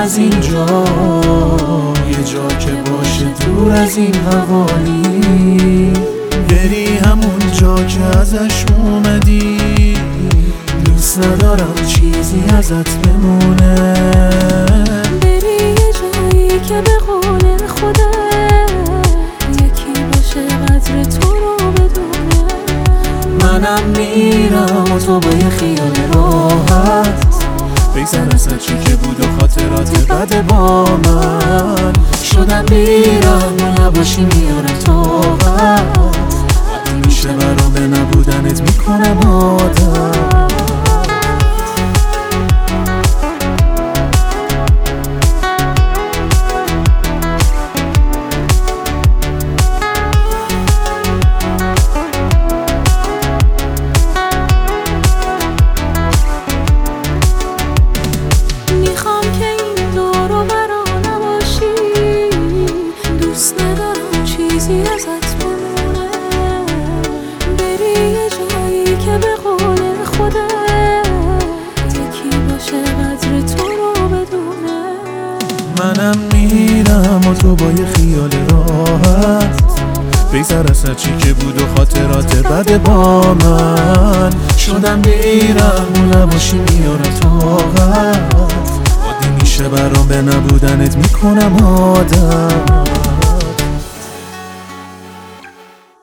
از اینجا، یه جا که باشه دور از این حوالی. بری همون جا که ازش اومدی، دوست ندارم چیزی ازت بمونه. بری یه جایی که به قول خودت یکی باشه قدر تو رو بدونه. منم میرم و تو با یه خیال راحت بگذر از هرچی که بود و خاطرات بد با من. شدم میرم و نباشی میارم طاقت، عادی میشه برام به نبودنت میکنم عادت. ازت بمونه. بری یه جایی که به قول خودت یکی باشه قدر تو رو بدونه. منم میرم و تو با یه خیال راحت بگذر از هرچی که بود و خاطرات بد با من. شدم میرم و نباشی میارم طاقت، عادی میشه برام به نبودنت میکنم عادت.